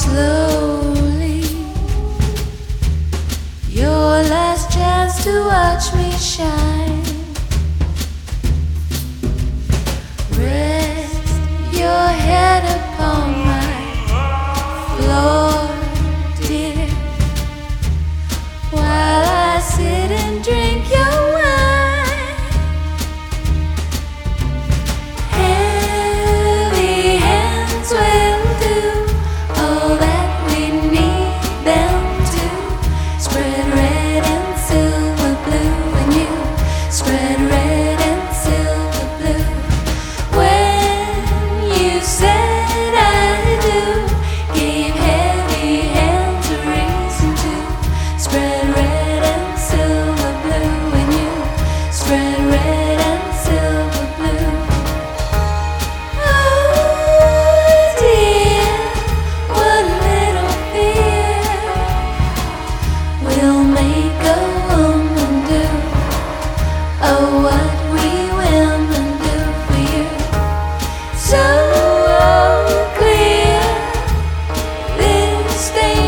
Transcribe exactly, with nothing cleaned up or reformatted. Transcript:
slowly. Your last chance to watch me shine. Rest your head upon my floor, dear, while I sit and drink your wine. Heavy hands will do all that we need them to. Spread red and silver blue, and you spread red and silver blue. When you said I do, gave heavy hands a reason to. Spread red and silver blue, and you spread red and silver blue. Oh dear, what little fear will make a woman do. Oh, what we women do for you. So clear, this stain